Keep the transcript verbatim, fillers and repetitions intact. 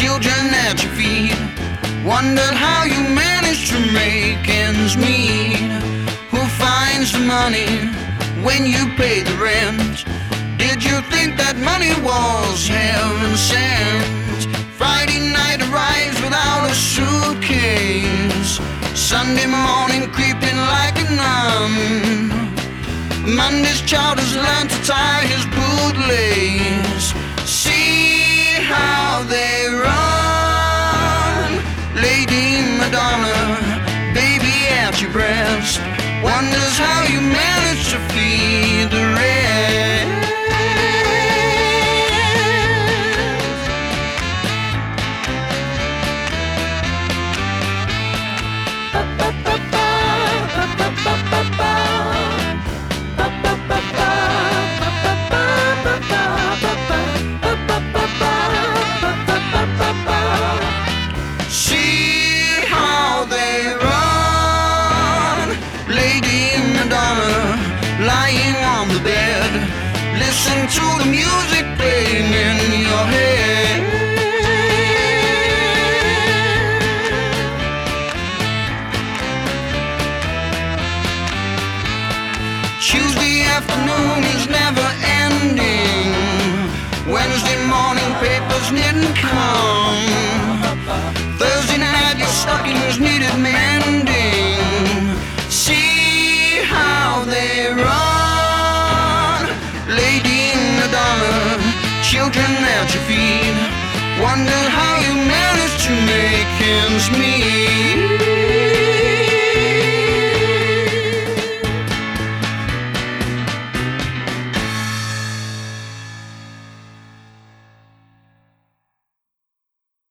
children at your feet. Wondered how you managed to make ends meet. Who finds the money when you pay the rent? Did you think that money was heaven sent? Friday night arrives without a suitcase. Sunday morning creeping like a nun. Monday's child has learned to tie his bootlace. See how they run. Lady Madonna, baby at your breast, wonders how you manage to feed the rest. See how they run. Lady Madonna, lying on the bed, listen to the music playing in your head. Tuesday afternoon is never ending. Wednesday morning papers didn't come. Thursday night your stockings needed mending. See how they run. Lady Madonna, children at your feet, wonder how you managed to make ends meet.